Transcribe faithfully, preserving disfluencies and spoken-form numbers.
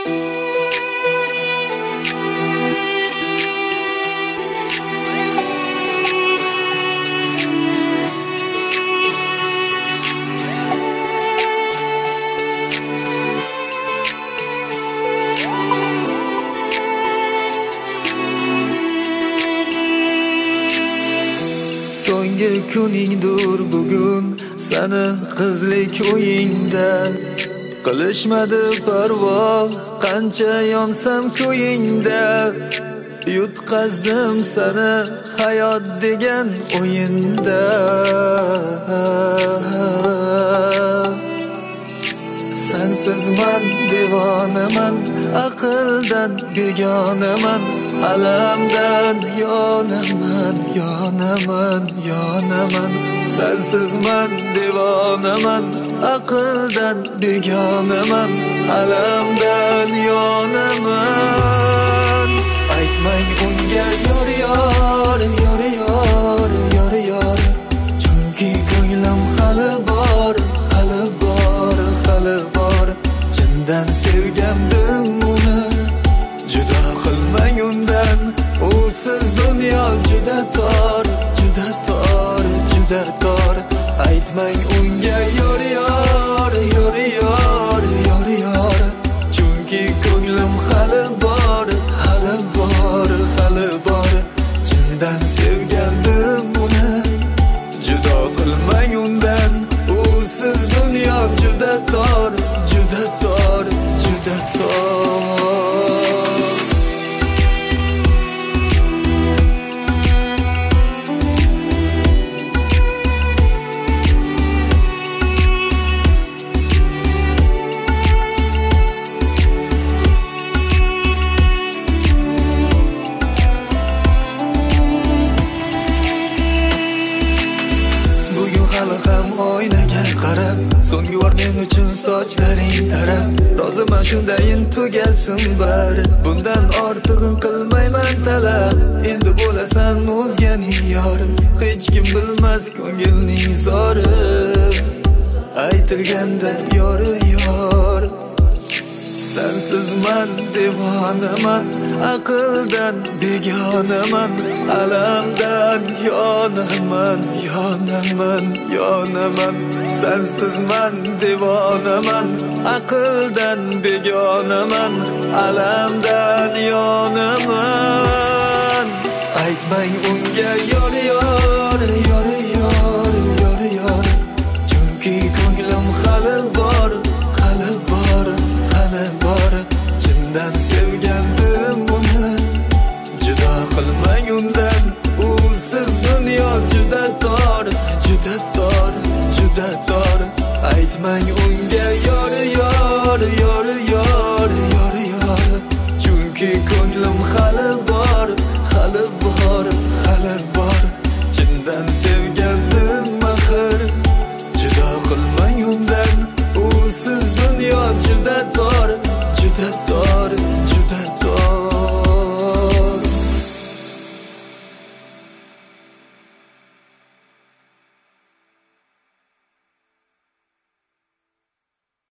So'nggi kuningdur bugun seni qizlik o'yingda, qilishmadi parvo qancha yonsam ko'yingda. Yutqazdim seni hayot degan o'yinda. Sensiz man devonaman, aqldan begonaman, alamdan yonaman, yonaman, yonaman. Sensiz man devonaman, aqldan begonaman, alamdan yonaman. Aytmang unga yor yor, yor yor, yor yor. Chunki ko'nglim hali bor, hali bor, hali bor. Chindan sevgandim uni, juda qilmang undan. Usiz dunyo juda tor, juda tor, juda tor. Aytmang unga yor yor, yor yor, yor yor. Chunki ko'nglim hali bor, hali bor, hali bor. Chindan sevgandim uni, juda qilmang undan. Usiz dunyo juda tor, juda tor, juda tor. Oynaga qarab, so'nggi bor men uchun sochlaring tarab. Roziman shundayin tugasin bari, bundan ortig'in qilmayman talab. Endi bo'lasan o'zganing yorim, hech kim bilmas ko'ngilning zori. Aytilganda yori yor. Sensiz man devonaman, aqldan begonaman, alamdan yonaman, yonaman, yonaman. Sensiz man devonaman, aqldan begonaman, alamdan yonaman. Aytmang unga yor yor, yor yor, yor yor. Chunki ko'nglim hali bor, hali bor, hali bor. Chindan sevgandim uni, juda qilmang undan. Usiz dunyo juda tor, juda tor, juda tor. Aytmang unga yor yor, yor